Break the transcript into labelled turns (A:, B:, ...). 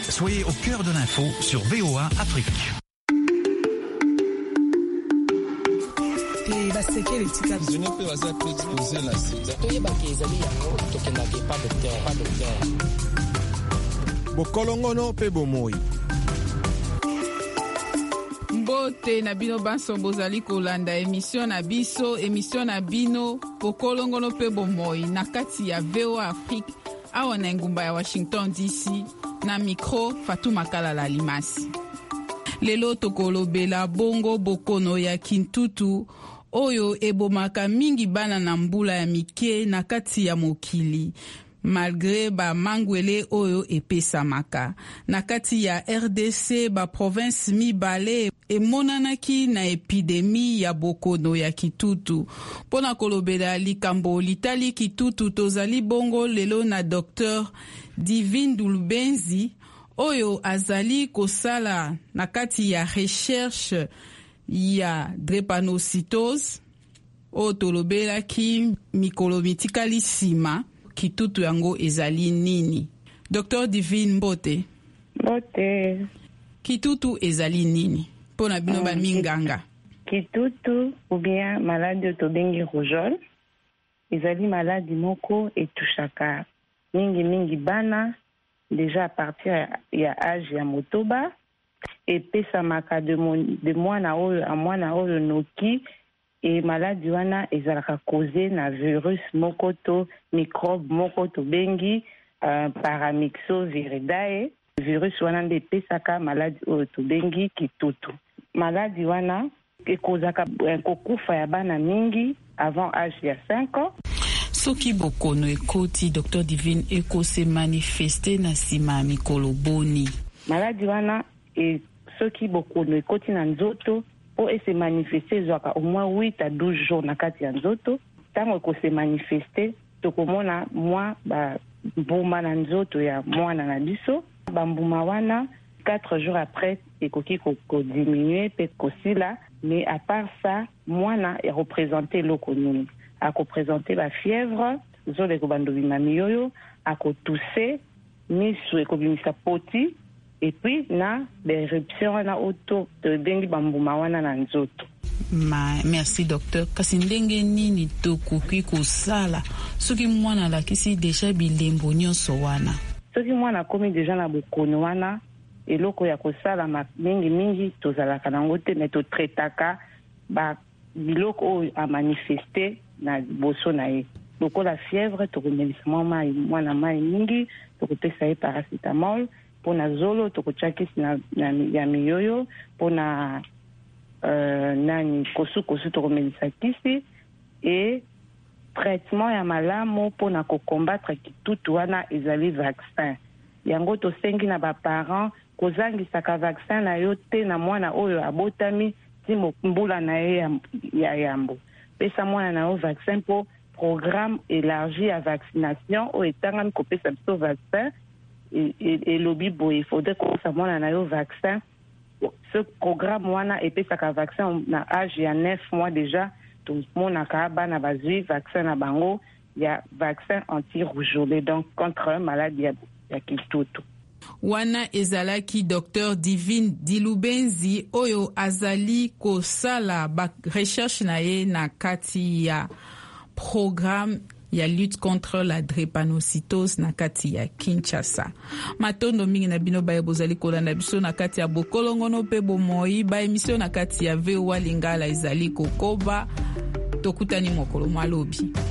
A: Soyez au cœur de l'info sur VOA Afrique.
B: Bokolongono pe bomoi.
C: Mbote na bino banso bozali kolanda émission na bino Bokolongono pe bomoi na kati ya VOA Afrique awa na ngumba ya Washington DC na micro Fatuma Kalala Limasi. Lelo tokolobela bongo bokono ya Kintutu oyo ebomaka mingi bana na mbula ya mike na kati ya mokili. Malgré ba mangwele oyo epesamaka. Na kati ya RDC ba province mibale emonanaki na epidemi ya bokono ya Kitutu. Pona kolobela likambo litali Kitutu tozali bongo lelo na Dr. Divine Dulubenzi oyo azali kosala na kati ya recherche ya drepanocytose oyo tolobelaki mikolo mitikali sima. Kitutu yango ezali nini? Dr. Divine Mbote.
D: Mbote.
C: Kitutu ezali nini? Pona bino ba minganga.
D: Kitutu ou bien maladie tobengi rougeole. Ezali maladie moko etushaka mingi bana déjà à partir ya âge ya motoba epesamaka de mwana oyo a mwana oyo noki. Et maladie wana ezalaka causé na virus moko to microbe moko to bengi paramyxoviridae. Virus wana nde pesaka maladie oyo to bengi Kitutu. Maladie wana ekozaka kokufa ya bana mingi avant âge ya 5 ans.
C: Soki bokono ekoti Dr. Divine eko se manifeste na sima mikolo boni.
D: Maladie wana soki bokono ekoti na nzoto po se manifester zwaka au moins 8 à 12 jours na kati ya nzoto. Tango ko se manifester tokomona mwa ba mbuma na nzoto ya mwana na biso. Ba mbuma wana 4 jours après ekoki ko diminuer pe kosila, mais à part ça mwana est représenté loko nini. A ko présenter la fièvre, zole ko bando bimamiyoyo, a ko tousser, misu ko bimisa poti. Et puis na l'éruption na auto de bengi bambuma wana na nzoto.
C: Merci docteur. Kasi ndenge nini tokoki kosala soki mwana lakisi deja bilembo nyonso wana?
D: Soki mwana komi deja na bokono wana eloko ya kosala mingi tozalaka nango te, mais totretaka ba biloko oyo a manifester na boso na ye. Lokola fièvre tokomelisa mwana mai mingi, tokopesa ye paracetamol. Pona zolo tokochakisi ya miyoyo, pona kosu tokomelisa kisi, et traitement ya malamu pona combattre Kitutu wana ezali vaccin. Yango tosengi na ba parents kozangisaka vaccin na yo te na mwana oyo abotami ti mbula na ye ya yambo. Pesa mwana na yo vaccin po programme élargi à vaccination o etangami kopesa biso vaccin. Et lobby boy, il faudrait qu'on s'amène à un vaccin. Ce programme wana epesaka vaccin na âge ya 9 mois déjà. Tout le monde a kabana bazui vaccin na bango, il y a vaccin anti-rougeole donc contre un maladie ya Kitutu.
C: Wana ezalaki Dr. Divine Dilubenzi oyo azali kosala ba recherche na ye na kati ya programme ya lutte contre la drépanocytose na kati ya Kinshasa. Matondo mingi na bino baye bozali kolanda biso na kati ya Bokolongono pe bomoi ba émission na kati ya VOA Lingala ezali kokoba tokutani mokolo malobi.